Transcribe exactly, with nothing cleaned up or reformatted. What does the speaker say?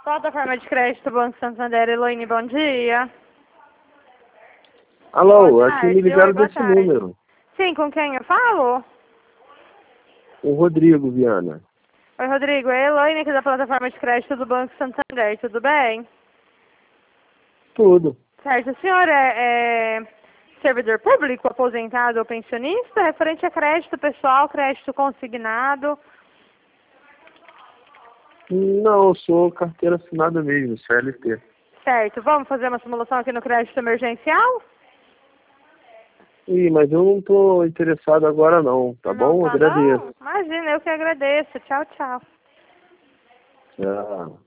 Plataforma de crédito Banco Santander, Eloine, bom dia. Alô, Boa aqui me tarde. ligaram Oi, boa desse tarde. número. Sim, com quem eu falo? O Rodrigo Viana. Oi, Rodrigo. É Eloine aqui da plataforma de crédito do Banco Santander, tudo bem? Tudo. Certo. O senhor é, é servidor público, aposentado ou pensionista? Referente a crédito pessoal, crédito consignado? Não, eu sou carteira assinada mesmo, C L T. Certo. Vamos fazer uma simulação aqui no crédito emergencial? Ih, mas eu não tô interessado agora não, tá Não bom? tá, não? Agradeço. Imagina, eu que agradeço. Tchau, tchau. Tchau.